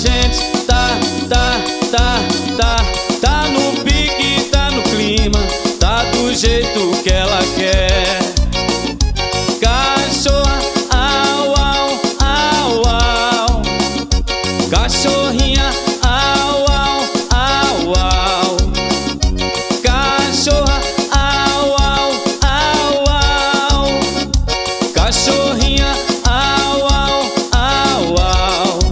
gente tá no pique, tá no clima, tá do jeito que ela quer. Cachorra, au, au, au, au. Cachorrinha, au, au, au, au. Cachorra, au, au, au, au. Cachorrinha, au, au, au, au.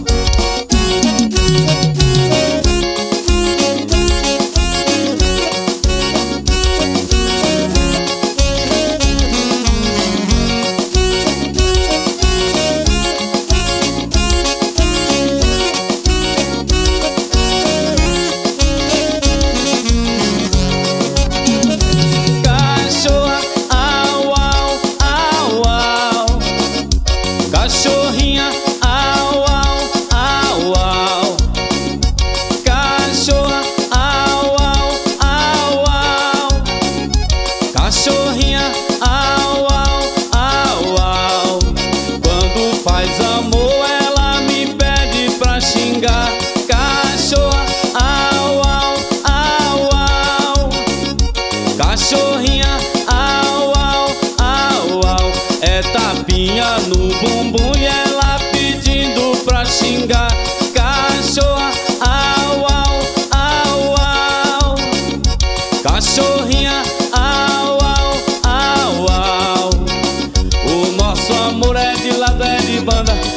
Cachorrinha, au, au, au, au. Cachorra, au, au, au, au. Cachorrinha, au, au, au, au. Quando faz amor ela me pede pra xingar. Cachorra, au, au, au, au. Cachorrinha, au, au, au, au. É tapinha no bumbum e ela pedindo pra xingar. Cachorra, au, au, au, au. Cachorrinha, au, au, au, au. O nosso amor é de lado, é de banda.